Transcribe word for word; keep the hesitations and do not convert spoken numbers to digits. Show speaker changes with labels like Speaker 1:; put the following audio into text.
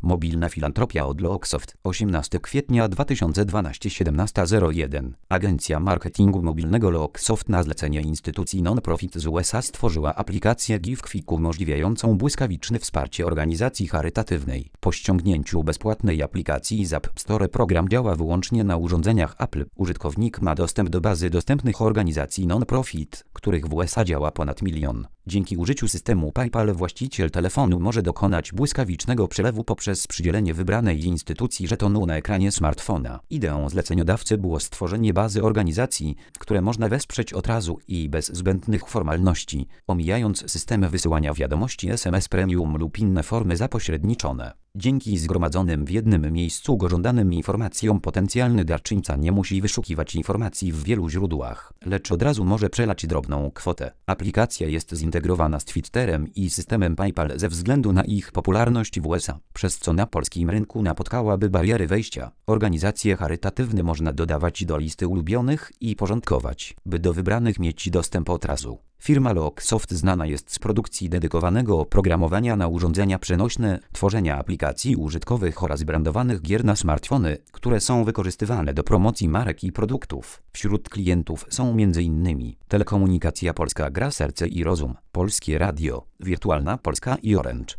Speaker 1: Mobilna filantropia od Locksoft. osiemnastego kwietnia dwa tysiące dwunastego, siedemnasta zero jeden. Agencja marketingu mobilnego Locksoft na zlecenie instytucji non-profit z U S A stworzyła aplikację GiveQuick umożliwiającą błyskawiczne wsparcie organizacji charytatywnej. Po ściągnięciu bezpłatnej aplikacji z App Store program działa wyłącznie na urządzeniach Apple. Użytkownik ma dostęp do bazy dostępnych organizacji non-profit, których w U S A działa ponad milion. Dzięki użyciu systemu PayPal właściciel telefonu może dokonać błyskawicznego przelewu poprzez przydzielenie wybranej instytucji żetonu na ekranie smartfona. Ideą zleceniodawcy było stworzenie bazy organizacji, które można wesprzeć od razu i bez zbędnych formalności, omijając systemy wysyłania wiadomości S M S premium lub inne formy zapośredniczone. Dzięki zgromadzonym w jednym miejscu go żądanym informacjom potencjalny darczyńca nie musi wyszukiwać informacji w wielu źródłach, lecz od razu może przelać drobną kwotę. Aplikacja jest zintegrowana z Twitterem i systemem PayPal ze względu na ich popularność w U S A, przez co na polskim rynku napotkałaby bariery wejścia. Organizacje charytatywne można dodawać do listy ulubionych i porządkować, by do wybranych mieć dostęp od razu. Firma Locksoft znana jest z produkcji dedykowanego oprogramowania na urządzenia przenośne, tworzenia aplikacji użytkowych oraz brandowanych gier na smartfony, które są wykorzystywane do promocji marek i produktów. Wśród klientów są między innymi Telekomunikacja Polska, Gra Serce i Rozum, Polskie Radio, Wirtualna Polska i Orange.